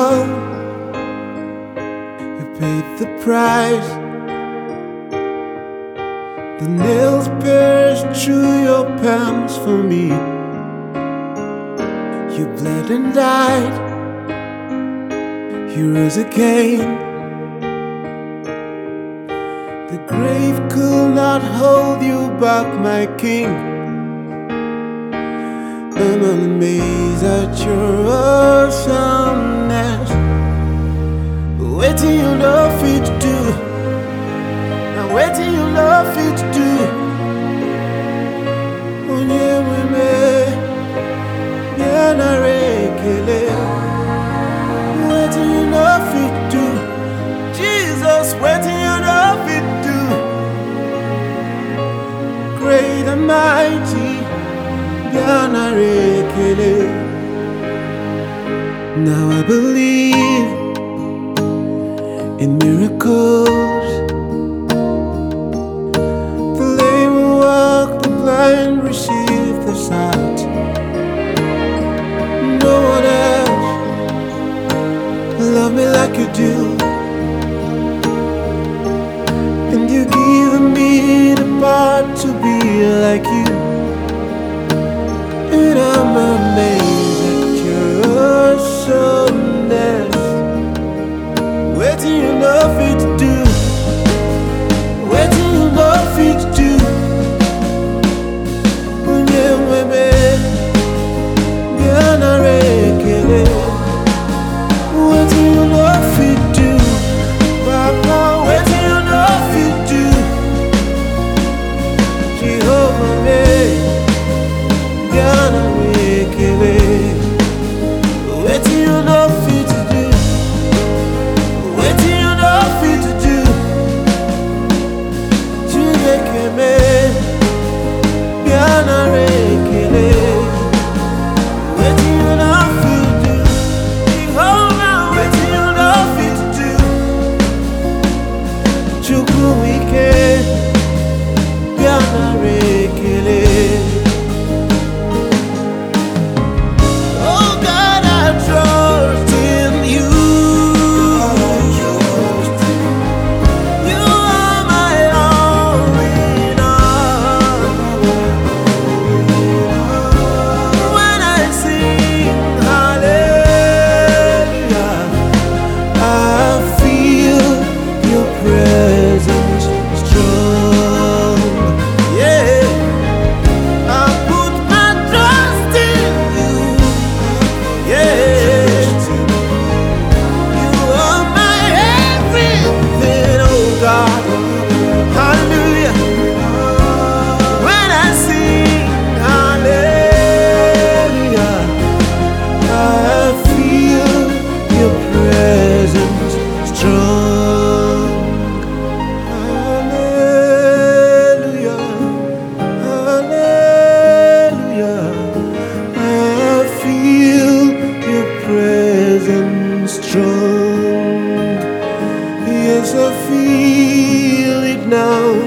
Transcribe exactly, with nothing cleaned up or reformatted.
all. You paid the price. The nails pierced through your palms for me. You bled and died. You rose again. The grave could not hold you back, my king. I'm amazed at your awesomeness. Waiting you know fit to do. Now waiting you know fit to do. Onye weme, yana rekele. Waiting you know fit to do. Jesus, waiting you know fit to do. Great and mighty. Now I believe in miracles. The lame walk, the blind receive the sight. No one else love me like you do. And you give me the part to be like you. And I'm amazed at your awesomeness. Waiting you know fit to do. Waiting you know fit to do. Unye weme, yana rekele. Waiting you know fit to do. Papa, waiting you know fit to do. Jehovah me. Waiting you know fit to do. Waiting you know fit to do. Chideke me, yana rekele. Waiting you know fit to do. Jehovah, waiting you know fit to do. Chukwu wike, yana rekele. Strong, yes, I feel it now.